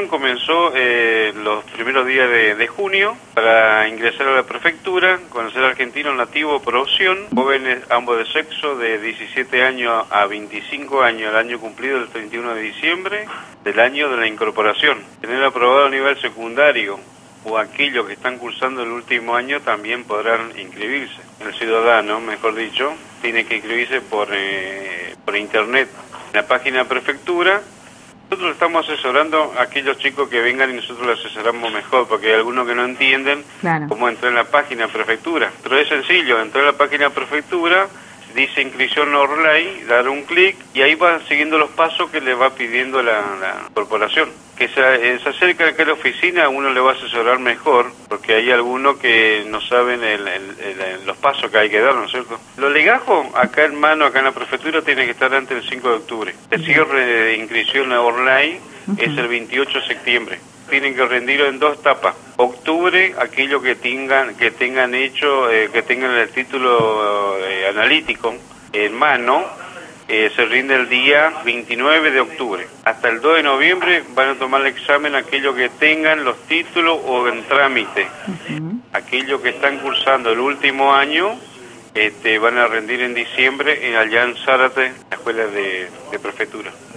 comenzó los primeros días de junio para ingresar a la prefectura, conocer argentino nativo por opción, jóvenes ambos de sexo de 17 años a 25 años, el año cumplido el 31 de diciembre del año de la incorporación. Tener aprobado a nivel secundario o aquellos que están cursando el último año también podrán inscribirse. El ciudadano, mejor dicho, tiene que inscribirse por internet en la página de prefectura. Nosotros estamos asesorando a aquellos chicos que vengan y nosotros los asesoramos mejor, porque hay algunos que no entienden cómo entrar en la página de prefectura. Pero es sencillo, entrar en la página de prefectura, dice inscripción online, dar un clic y ahí va siguiendo los pasos que le va pidiendo la corporación. Que se acerca acá a la oficina, a uno le va a asesorar mejor, porque hay algunos que no saben los pasos que hay que dar, ¿no es cierto? Los legajos, acá en mano, acá en la prefectura, tienen que estar antes del 5 de octubre. El cierre de inscripción online es el 28 de septiembre. Tienen que rendirlo en 2 etapas. Octubre, aquellos que tengan hecho, que tengan el título analítico en mano, se rinde el día 29 de octubre. Hasta el 2 de noviembre van a tomar el examen aquellos que tengan los títulos o en trámite. Aquellos que están cursando el último año van a rendir en diciembre allá en Zárate, la escuela de prefectura.